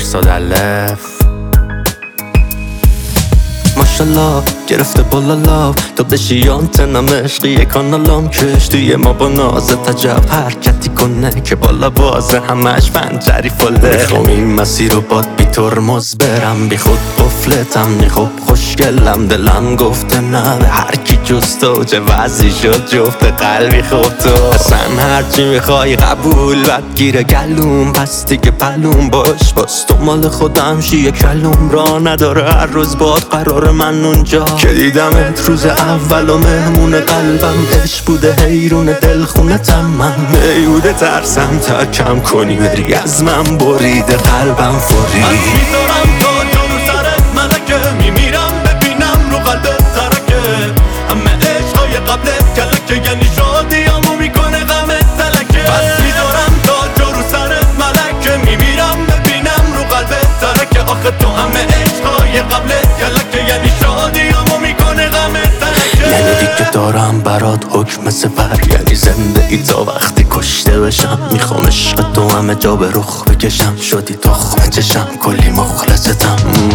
100 الف. ماشالله گرفته بالا تو بشی آنتنم عشقی کانالام کشتی ما با ناز تجب حرکتی کنه که بالا بازه همش پنجری فله. میخوام این مسیر رو باد بی ترمز برم، بی خود قفلتم خب خوشگلم، دلم گفته نه به هر کی جز تو، چه وضعی شد جفت قلبی خب تو. اصلا هرچی میخوای قبول بد گیره گلوم، پس دیگه پلوم باش تو مال خودم شیه کلوم را نداره. هر روز باد قرار من اونجا که دیدمت روز اول و مهمون قلبم عشق بوده حیرون دلخونتم من میوده ترسم تا کم کنی بری از من بریده قلبم فوری. من میذارم تا جلو سرت ملکه میمیرم ببینم رو قلبت ترکه، همه عشقای قبلت کلکه یعنی شادیامو میکنه غمت تلکه. بس میذارم تا جلو سرت ملکه میمیرم ببینم رو قلبت ترکه، آخه تو همه عشقای قبلت کلکه یعنی شادیامو میکنه غمت تلکه. یعنی دیگه دارم برات حکم سفر، یعنی زنده ای تا وقتی کشته بشم. میخوام عشق تو همه جا به رخ بکشم، شدی تخمه چشم کلی مخلصتم.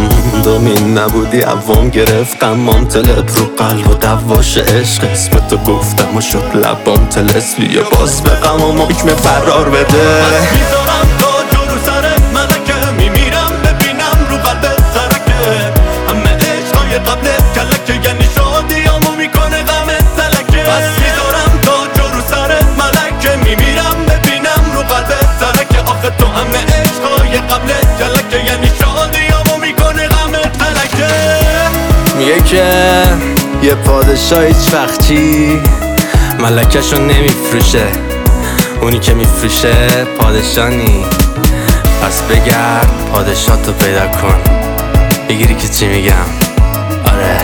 دومین نبودی عوام گرفتم مام تلپ رو قلب و دواش عشق اسم تو گفتم و شد لبام تلسمی باز به غمام حکم فرار بده. بس میذارم تا جلو سرت ملکه میمیرم ببینم رو قلبت ترکه، همه عشقای قبلت کلکه یعنی شادیامو میکنه غمت تلکه. بس میذارم تا جلو سرت ملکه میمیرم ببینم رو قلبت ترکه، آخه تو همه عشقای قبلت کلکه یعنی شادیامو میکنه غمت تلکه. میگه که یه پادشاه هیچ وقت چی ملکشو نمیفروشه، اونی که میفروشه پادشاه نی. پس بگرد پادشاهتو پیدا کن، بگیری که چی میگم. آره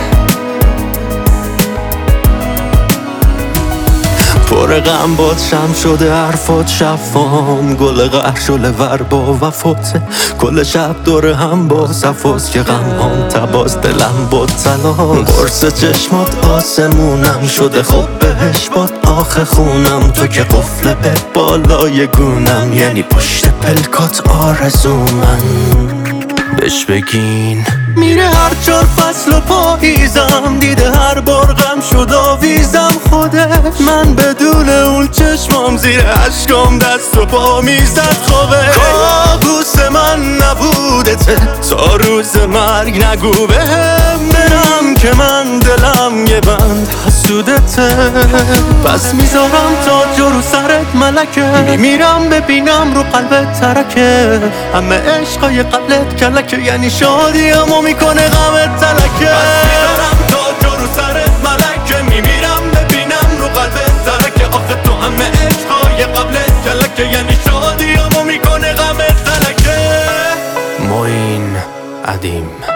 پر غم باد شم شده حرفات شفام، گل قهر شله ور با وفاته، کل شب دور هم با صفاست که غم هم تباز دلم باد سلام. قرص چشمات آسمونم شده خب بهش باد آخه خونم، تو که قفل به بالای گونم یعنی پشت پلکات آرزو من. بهش بگین میره هر 4 فصل و پاییزم، دیده هر بار غم شد آویزم خودش، من بدون اون چشمام زیر عشقام دست و پا میزد خوابه. کابوس من نبودته تا روز مرگ نگو بهم برم که من دلم یه بند حسودته. پس میذارم تا جلو سرت ملکه میمیرم ببینم رو قلبت ترکه، همه عشقای قبلت کلکه یعنی شادیامو میکنه غمت تلکه. بس میذارم تا جلو سرت ملکه میمیرم ببینم رو قلبت ترکه، آخه تو همه عشقای قبلت کلکه یعنی شادیامو میکنه غمت تلکه. معین عدیم.